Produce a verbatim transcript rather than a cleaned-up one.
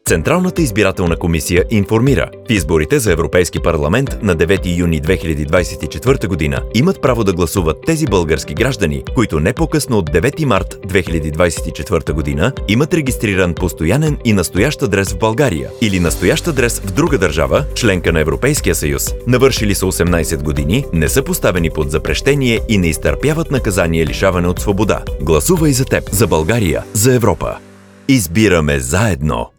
Централната избирателна комисия информира: в изборите за Европейски парламент на девети юни две хиляди двадесет и четвърта година имат право да гласуват тези български граждани, които не по-късно от девети март две хиляди двадесет и четвърта година имат регистриран постоянен и настоящ адрес в България или настоящ адрес в друга държава, членка на Европейския съюз, навършили са осемнадесет години, не са поставени под запрещение и не изтърпяват наказание лишаване от свобода. Гласувай за теб, за България, за Европа. Избираме заедно!